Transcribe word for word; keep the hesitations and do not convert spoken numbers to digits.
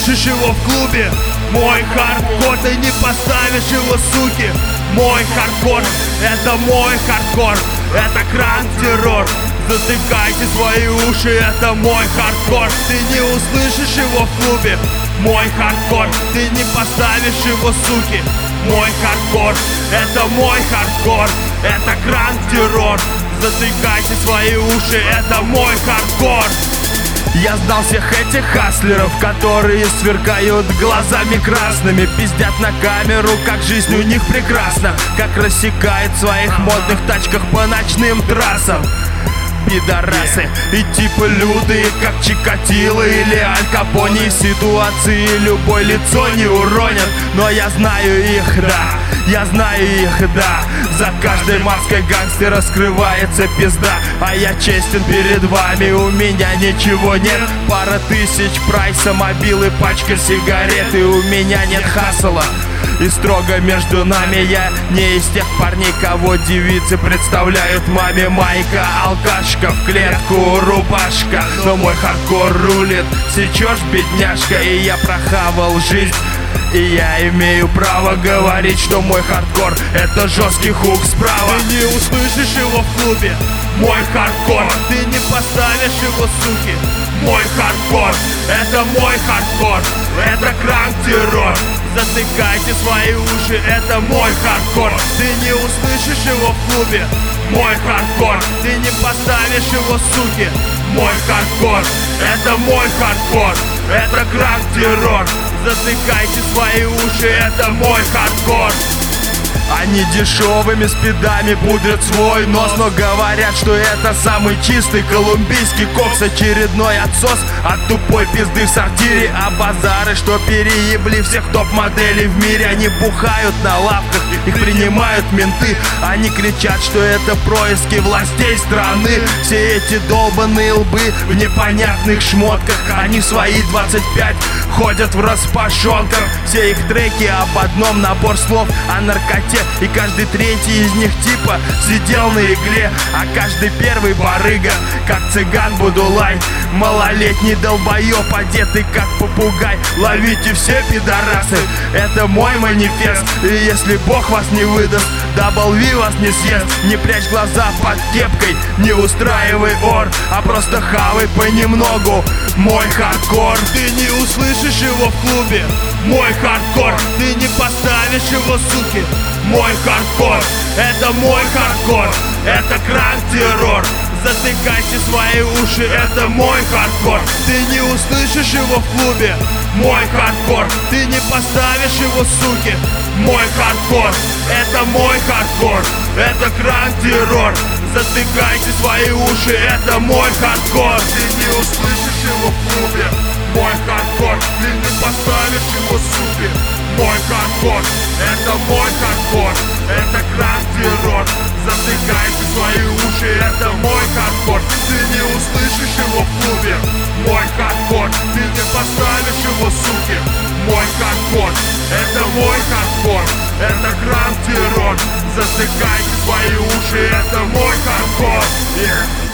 услышишь его в клубе. Мой хардкор, ты не поставишь его, суки. Мой хардкор, это мой хардкор, это кранк-террор. Затыкайте свои уши, это мой хардкор. Ты не услышишь его в клубе. Мой хардкор, ты не поставишь его, суки. Мой хардкор, это мой хардкор, это кранк-террор. Затыкайте свои уши, это мой хардкор. Я знал всех этих хаслеров, которые сверкают глазами красными, пиздят на камеру, как жизнь у них прекрасна, как рассекает в своих модных тачках по ночным трассам. Пидорасы и типа лютые, как Чикатило или Аль Капоне. Ситуации любое лицо не уронят, но я знаю их, да, я знаю их, да. За каждой маской гангстера скрывается пизда. А я честен перед вами, у меня ничего нет. Пара тысяч прайса, мобилы, пачка сигарет. И у меня нет хасла. И строго между нами, я не из тех парней, кого девицы представляют маме. Майка, алкашка, в клетку рубашка. Но мой хардкор рулит, сечешь, бедняжка. И я прохавал жизнь, и я имею право говорить, что мой хардкор — это жесткий хук справа. Ты не услышишь его в клубе. Мой хардкор, ты не поставишь его, суки. Мой хардкор, это мой хардкор, это кранк-террор. Затыкайте свои уши, это мой хардкор. Ты не услышишь его в клубе. Мой хардкор, ты не поставишь его, суки. Мой хардкор, это мой хардкор, это кранк-террор. Затыкайте свои уши, это мой хардкор. Они дешевыми спидами пудрят свой нос, но говорят, что это самый чистый колумбийский кокс. Очередной отсос от тупой пизды в сортире. А базары, что переебли всех топ-моделей в мире. Они бухают на лавках, их принимают менты. Они кричат, что это происки властей страны. Все эти долбаные лбы в непонятных шмотках. Они в свои двадцать пять ходят в распашонках. Все их треки об одном, набор слов о наркоте. И каждый третий из них типа сидел на игле. А каждый первый барыга, как цыган Будулай. Малолетний долбоёб, одетый как попугай. Ловите все, пидорасы, это мой манифест. И если Бог вас не выдаст, дабл ви вас не съест. Не прячь глаза под кепкой, не устраивай ор, а просто хавай понемногу мой хардкор. Ты не услышишь его в клубе. Мой хардкор, ты не поставишь его, суки. Мой хардкор, это мой хардкор, это кранк-террор. Затыкайте свои уши, это мой хардкор. Ты не услышишь его в клубе. Мой хардкор, ты не поставишь его, суки. Мой хардкор, это мой хардкор, это кранк-террор. Затыкайте свои уши, это мой хардкор. Ты не услышишь его в клубе. Мой хардкор, ты не поставишь его, суки. Мой хардкор, это мой хардкор, это кранк-террор. Затыкайте свои уши, это мой хардкор. Ты не услышишь его в клубе. Мой хардкор, ты не поставишь его, суки. Мой хардкор, это мой хардкор, это кранк-террор. Затыкайте свои уши, это мой хардкор. Yeah.